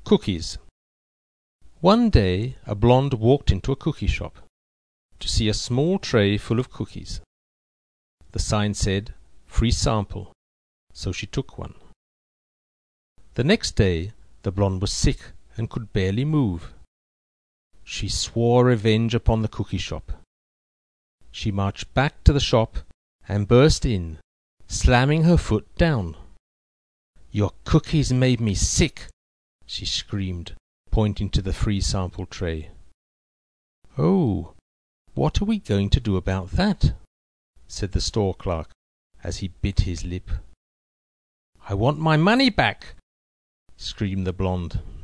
Cookies. One day a blonde walked into a cookie shop to see a small tray full of cookies. The sign said, "Free sample," so she took one. The next day the blonde was sick and could barely move. She swore revenge upon the cookie shop. She marched back to the shop and burst in, slamming her foot down. "Your cookies made me sick," she screamed, pointing to the free sample tray. "Oh, what are we going to do about that?" said the store clerk as he bit his lip. "I want my money back," screamed the blonde.